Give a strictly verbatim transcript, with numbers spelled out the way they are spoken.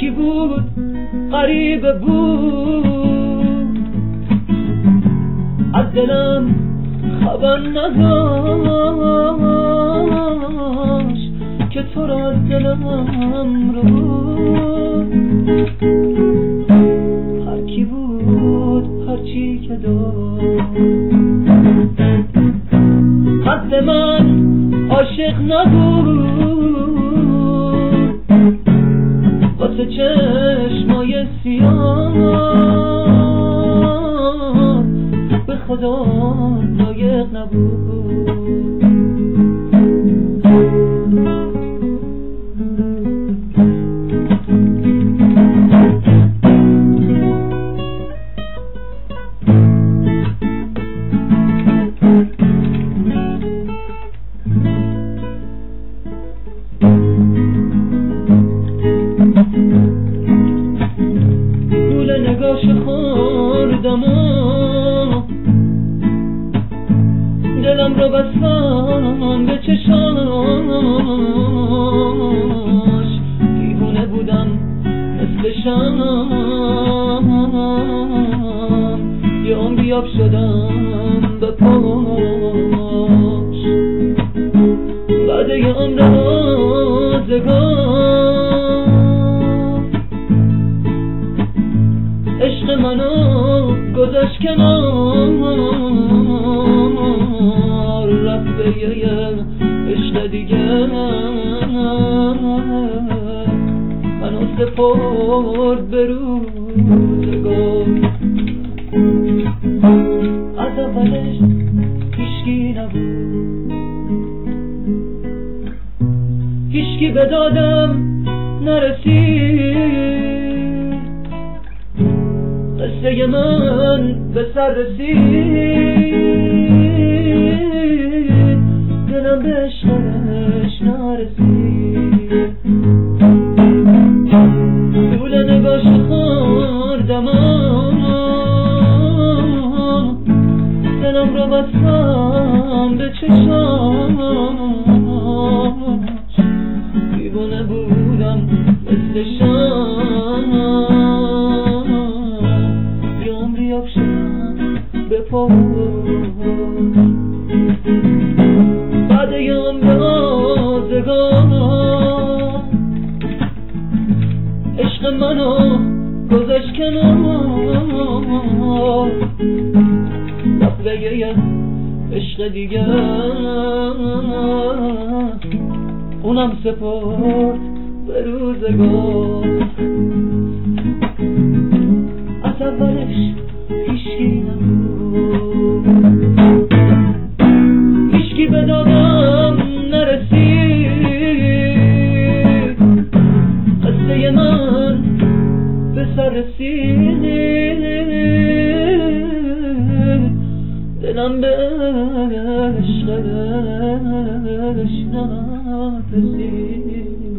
کی بود غریب بود از دلم خبر نداشت که تو را از دلم رو هر کی بود هر چی که داشت قد من عاشق نبود واسه چشمای سیاه به خدا لایق نبود گول نگاش خوردم و دلم رو بستم به چشاش دیوونه بودم مثل شم یه عمری آب شدم به پاش بعد یه عمر آزگار عشق منو گذاشت کنار رفت به یه عشق دیگه منو سپرد به روزگار از اولش هیچکی نبود هیچکی به دادم نرسید قصه من به سر رسید دلم به عشقش نرسید گول نگاش خوردم دلم رو بستم به چشاش دیوانه بودم مثل شم یه عمری آب شدم به پاش بعد یه عمر آزگار عشق منو گذاشت کنار رفت به یه عشق دیگه اونم سپرد به روزگار از اولش هیچکی نبود هیچکی به دادم نرسید قصه من به سر رسید دلم به عشقش نرسید